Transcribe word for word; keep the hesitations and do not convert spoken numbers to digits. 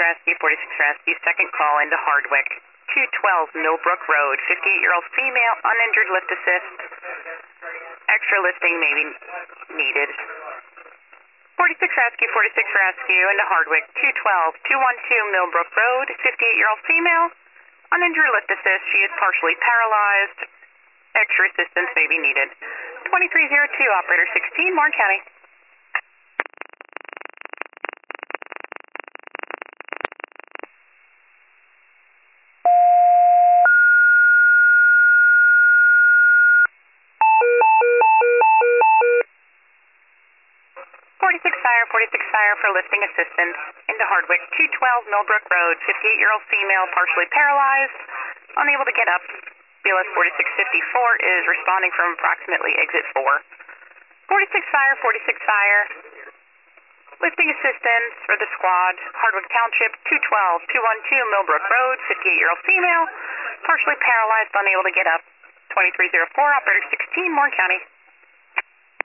Rescue, forty-six Rescue, second call into Hardwick, two twelve Millbrook Road, fifty-eight-year-old female, uninjured, lift assist. Extra lifting may be needed. forty-six Rescue, forty-six Rescue, into Hardwick, two twelve two twelve Millbrook Road, fifty-eight-year-old female, uninjured, lift assist. She is partially paralyzed. Extra assistance may be needed. twenty-three oh two, operator sixteen, Warren County. forty-six Fire, forty-six Fire for lifting assistance into Hardwick, two twelve Millbrook Road, fifty-eight-year-old female, partially paralyzed, unable to get up. B L S forty-six fifty-four is responding from approximately exit four. forty-six Fire, forty-six Fire, lifting assistance for the squad, Hardwick Township, two twelve two twelve Millbrook Road, fifty-eight-year-old female, partially paralyzed, unable to get up. twenty-three oh four, operator sixteen, Warren County.